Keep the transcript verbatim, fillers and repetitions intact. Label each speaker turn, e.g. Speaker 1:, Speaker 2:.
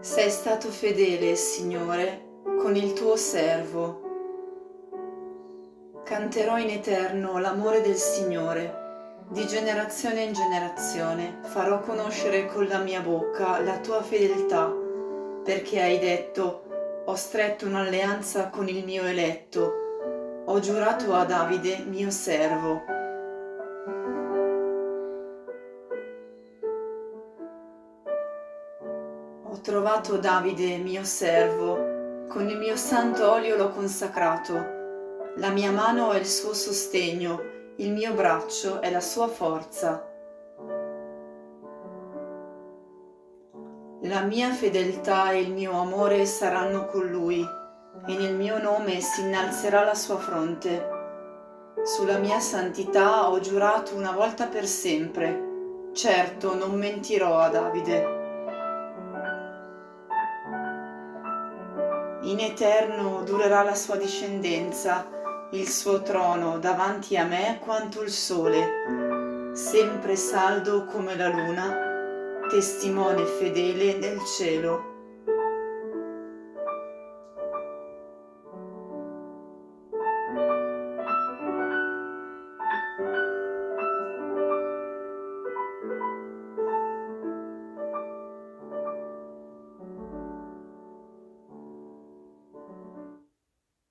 Speaker 1: Sei stato fedele, Signore, con il tuo servo. Canterò in eterno l'amore del Signore. Di generazione in generazione farò conoscere con la mia bocca la tua fedeltà, perché hai detto: ho stretto un'alleanza con il mio eletto, ho giurato a Davide mio servo. Ho trovato Davide mio servo, con il mio santo olio l'ho consacrato. La mia mano è il suo sostegno, il mio braccio è la sua forza. La mia fedeltà e il mio amore saranno con lui, e nel mio nome si innalzerà la sua fronte. Sulla mia santità ho giurato una volta per sempre, certo non mentirò a Davide. In eterno durerà la sua discendenza, il suo trono davanti a me quanto il sole, sempre saldo come la luna, testimone fedele nel cielo.